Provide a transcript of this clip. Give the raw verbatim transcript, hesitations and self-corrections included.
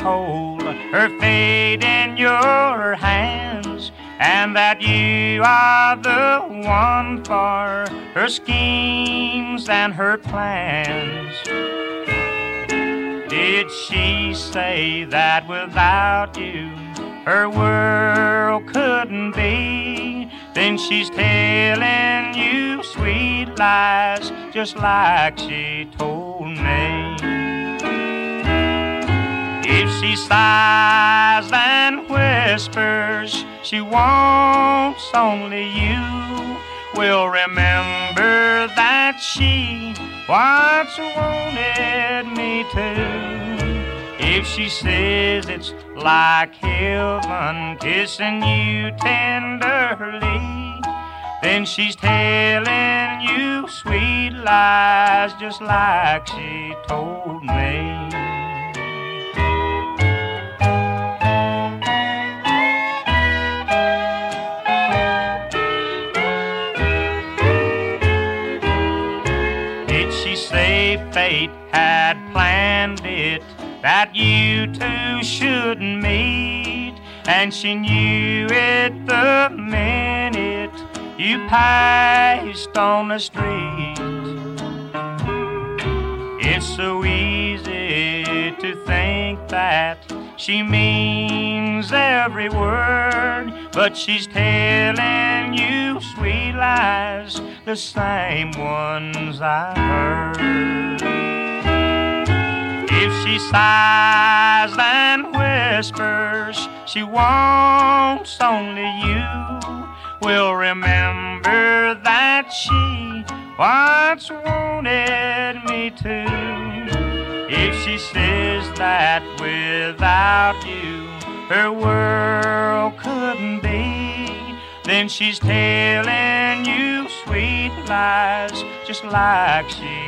hold her fate in your hands, and that you are the one for her schemes and her plans. Did she say that without you her world couldn't be? Then she's telling you sweet lies, just like she told me. If she sighs and whispers she wants only you, will remember that she once wanted me to. If she says it's like heaven kissing you tenderly, then she's telling you sweet lies, just like she told me. Say fate had planned it, that you two should meet, and she knew it the minute you passed on the street. It's so easy to think that she means every word, but she's telling you sweet lies, the same ones I heard. If she sighs and whispers she wants only you, will remember that she once wanted me to. If she says that without you her world couldn't be, then she's telling you sweet lies, just like she